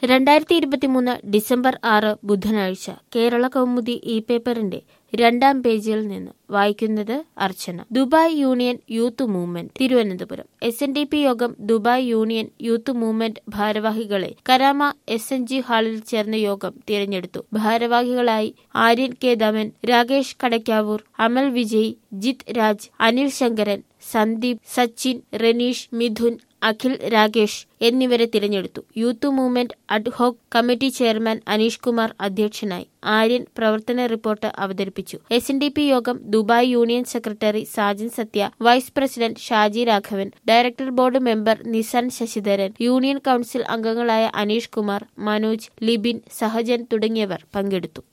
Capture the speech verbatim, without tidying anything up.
രണ്ടായിരത്തി ഇരുപത്തിമൂന്ന് ഡിസംബർ ആറ് ബുധനാഴ്ച കേരള കൗമുദി ഇ പേപ്പറിന്റെ രണ്ടാം പേജിൽ നിന്ന് വായിക്കുന്നത് Archana. Dubai union youth movement Thiruvananthapuram. S N D P Yogam Dubai union youth movement ഭാരവാഹികളെ കരാമ എസ് എൻ ജി ഹാളിൽ ചേർന്ന യോഗം തിരഞ്ഞെടുത്തു. ഭാരവാഹികളായി ആര്യൻ കെ ദമൻ, രാകേഷ് കടക്കാവൂർ, അമൽ വിജയ്, ജിത് രാജ്, അനിൽ ശങ്കരൻ, സന്ദീപ്, സച്ചിൻ, റനീഷ്, മിഥുൻ, അഖിൽ രാകേഷ് എന്നിവരെ തിരഞ്ഞെടുത്തു. Youth movement ad hoc committee chairman Aneesh Kumar അധ്യക്ഷനായി. ആര്യൻ പ്രവർത്തന റിപ്പോർട്ട് അവതരിപ്പിച്ചു. S N D P Yogam Dubai union secretary Sajan Sathya, vice president Shaji Raghavan, director board member Nisan Sasidharan, union council അംഗങ്ങളായ അനീഷ് കുമാർ, മനോജ്, ലിബിൻ, സഹജൻ തുടങ്ങിയവർ പങ്കെടുത്തു.